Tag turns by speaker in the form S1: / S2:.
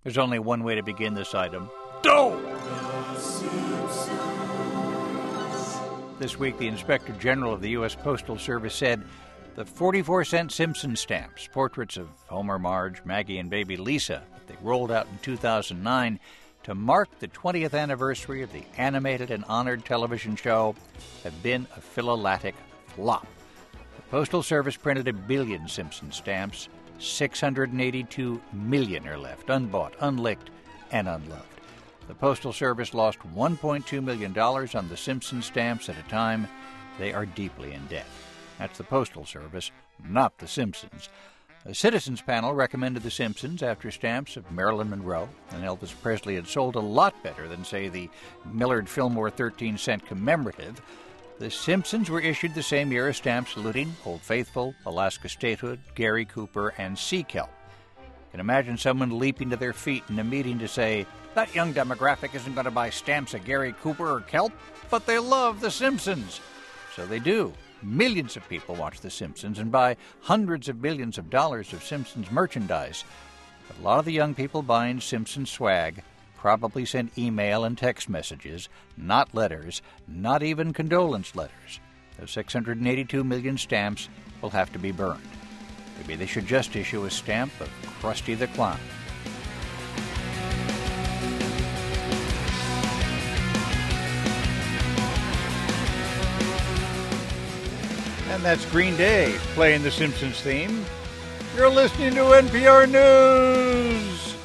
S1: There's only one way to begin this item. Dough! This week, the Inspector General of the U.S. Postal Service said the 44-cent Simpsons stamps, portraits of Homer, Marge, Maggie, and baby Lisa, that they rolled out in 2009 to mark the 20th anniversary of the animated and honored television show, have been a philatelic flop. The Postal Service printed 1 billion Simpsons stamps. 682 million are left, unbought, unlicked, and unloved. The Postal Service lost $1.2 million on the Simpsons stamps at a time they are deeply in debt. That's the Postal Service, not the Simpsons. A citizens panel recommended the Simpsons after stamps of Marilyn Monroe and Elvis Presley had sold a lot better than, say, the Millard Fillmore 13-cent commemorative. The Simpsons were issued the same year as stamps saluting Old Faithful, Alaska Statehood, Gary Cooper, and Sea Kelp. You can imagine someone leaping to their feet in a meeting to say, that young demographic isn't going to buy stamps of Gary Cooper or Kelp, but they love The Simpsons. So they do. Millions of people watch The Simpsons and buy hundreds of millions of dollars of Simpsons merchandise. But a lot of the young people buying Simpsons swag probably send email and text messages, not letters, not even condolence letters. Those 682 million stamps will have to be burned. Maybe they should just issue a stamp of Krusty the Clown. And that's Green Day playing the Simpsons theme. You're listening to NPR News.